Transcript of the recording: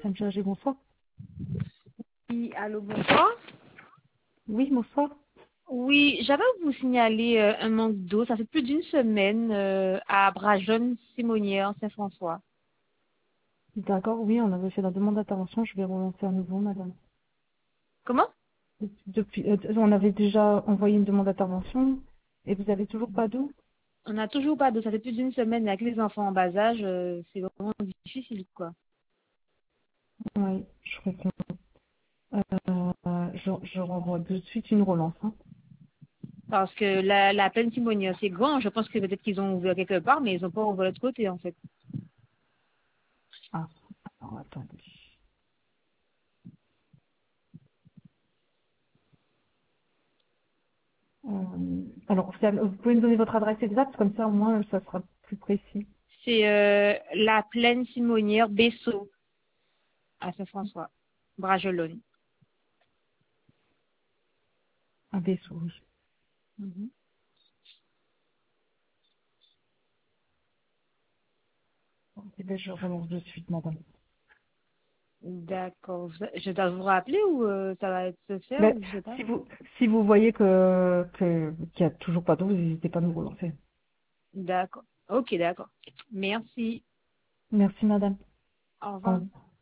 personne chargée, bonsoir. Oui, allô, bonsoir. Oui, bonsoir. Oui, j'avais à vous signaler un manque d'eau. Ça fait plus d'une semaine à Brajonnes-Simonière, Saint-François. D'accord, oui, on avait fait la demande d'intervention, je vais relancer à nouveau, madame. Comment? On avait déjà envoyé une demande d'intervention et vous avez toujours pas d'eau? On n'a toujours pas d'eau. Ça fait plus d'une semaine avec les enfants en bas âge. C'est vraiment difficile, quoi. Oui, je comprends. Je renvoie de suite une relance. Hein. Parce que la plaine Simonière, c'est grand. Je pense que peut-être qu'ils ont ouvert quelque part, mais ils n'ont pas ouvert de l'autre côté, en fait. Ah, alors attendez. Alors, vous pouvez me donner votre adresse exacte, comme ça au moins ça sera plus précis. C'est la plaine Simonière, Bessot, à Saint-François, Bragelonne. Un vaisseau, oui. Mhm. Eh bien, je relance de suite, madame. D'accord. Je dois vous rappeler ou ça va être se faire Mais ou je sais pas. si vous voyez qu'il y a toujours pas d'eau, vous n'hésitez pas à nous relancer. D'accord. Ok, d'accord. Merci. Merci, madame. Au Au revoir. revoir.